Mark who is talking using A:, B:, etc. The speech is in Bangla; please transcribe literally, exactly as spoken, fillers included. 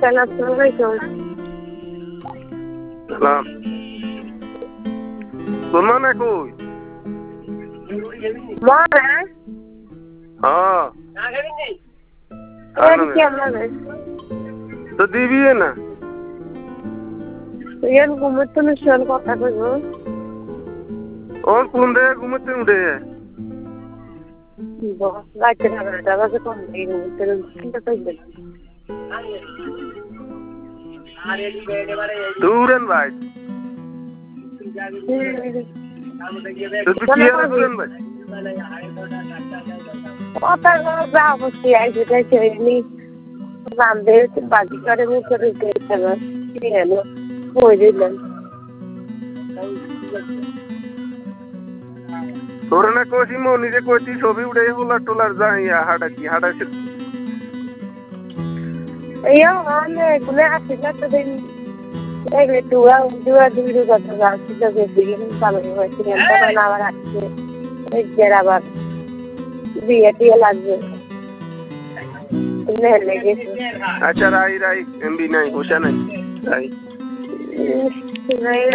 A: আসসালামু আলাইকুম।
B: সালাম। তোর মানে কই?
A: মানে
B: হ্যাঁ
A: এর কি মানে
B: তো দিবি না
A: এর ঘুমোতে মিশন কথা কইব
B: ওর কোন রে ঘুমোতে উঠে
A: বস রাতে না দাদা যে কোন এই ঘুমোতে চিন্তা কইবে
B: দূরেন ভাই তুই কি আর দূরেন ভাই
A: কথা যা বসি আইছে তাইছে নি বান্দে বাজি করে মুখে রেখে গেল কি হলো কই দিলেন
B: তোর না কোসি মনি যে কইতি ছবি উঠে বলা টোলার যাইয়া হাডা কি হাডা সে
A: ইয়া মানে গুলে আসিলা তো দিন এই দুয়া দুয়া দুই কথা যাচ্ছে যে দিন চালু হয়েছে তখন আবার আসছে এই জেরা আবার বিয়ে দিয়ে লাগবে
B: আচ্ছা রাই রাই এমবি নাই হোসা নাই রাই